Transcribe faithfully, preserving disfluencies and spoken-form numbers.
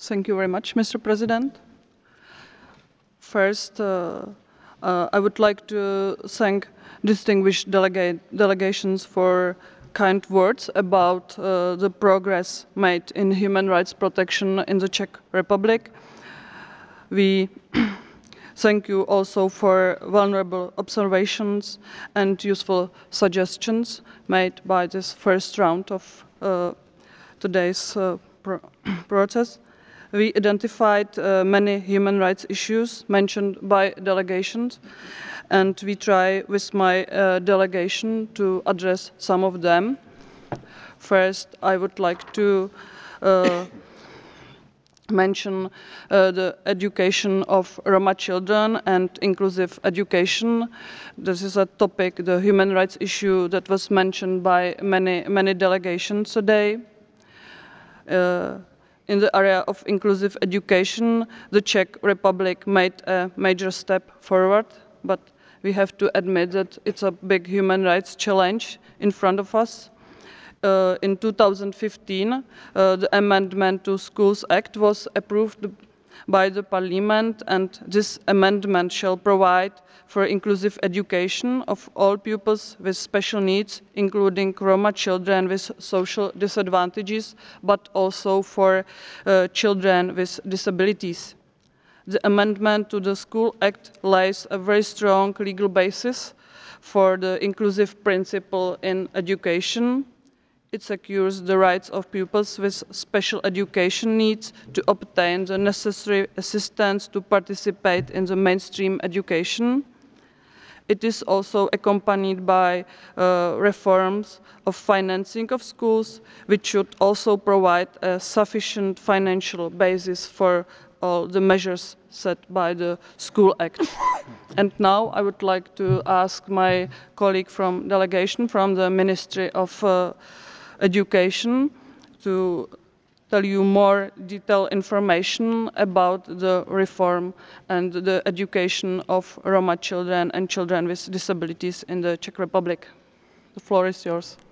Thank you very much, Mister President. First, uh, uh, I would like to thank distinguished delegate, delegations for kind words about uh, the progress made in human rights protection in the Czech Republic. We thank you also for vulnerable observations and useful suggestions made by this first round of uh, today's uh, pro process. We identified uh, many human rights issues mentioned by delegations, and we try with my uh, delegation to address some of them. First, I would like to uh, mention uh, the education of Roma children and inclusive education. This is a topic, the human rights issue, that was mentioned by many, many delegations today. Uh, in the area of inclusive education, the Czech Republic made a major step forward, but we have to admit that it's a big human rights challenge in front of us. Uh, in two thousand fifteen, uh, the amendment to Schools Act was approved by the Parliament, and this amendment shall provide for inclusive education of all pupils with special needs, including Roma children with social disadvantages, but also for uh, children with disabilities. The amendment to the School Act lays a very strong legal basis for the inclusive principle in education. It secures the rights of pupils with special education needs to obtain the necessary assistance to participate in the mainstream education. It is also accompanied by uh, reforms of financing of schools, which should also provide a sufficient financial basis for all the measures set by the School Act. And now I would like to ask my colleague from delegation from the Ministry of uh, Education to tell you more detailed information about the reform and the education of Roma children and children with disabilities in the Czech Republic. The floor is yours.